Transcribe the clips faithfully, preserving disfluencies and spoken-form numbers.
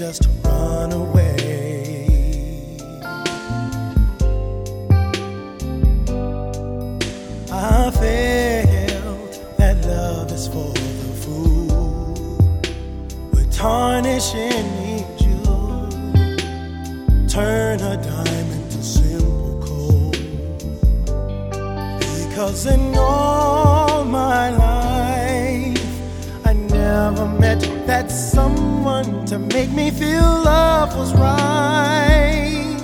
just run away. I felt that love is for the fool, would tarnish any jewel, turn a diamond to simple coal. Because in all my life I never met that someone to make me feel love was right.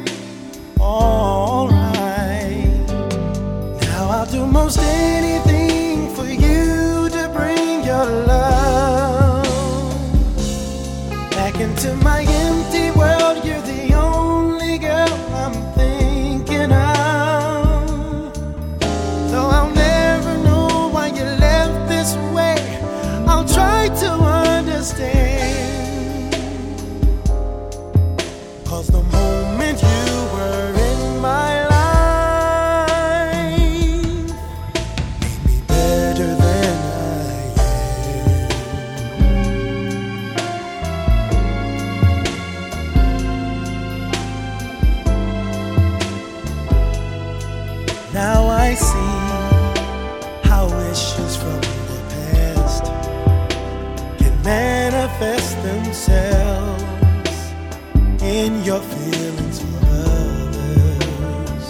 All right, now I'll do most anything for you to bring your love back into my empty world. You're the only girl I'm thinking of. Though I'll never know why you left this way, I'll try to understand. 'Cause the moment you were in my life made me better than I am. Now I see how wishes from the past can manifest themselves in your feelings for others.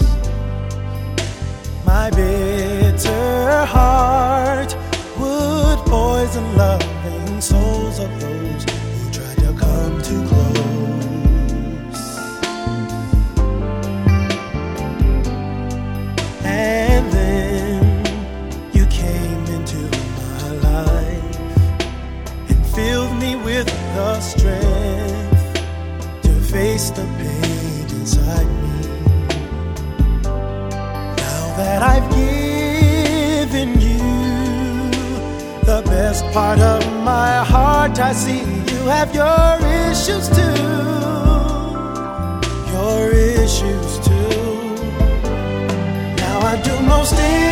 My bitter heart would poison loving souls of those who try to come too close. And then you came into my life and filled me with the strength to face the pain inside me. Now that I've given you the best part of my heart, I see you have your issues too. Your issues too. Now I do most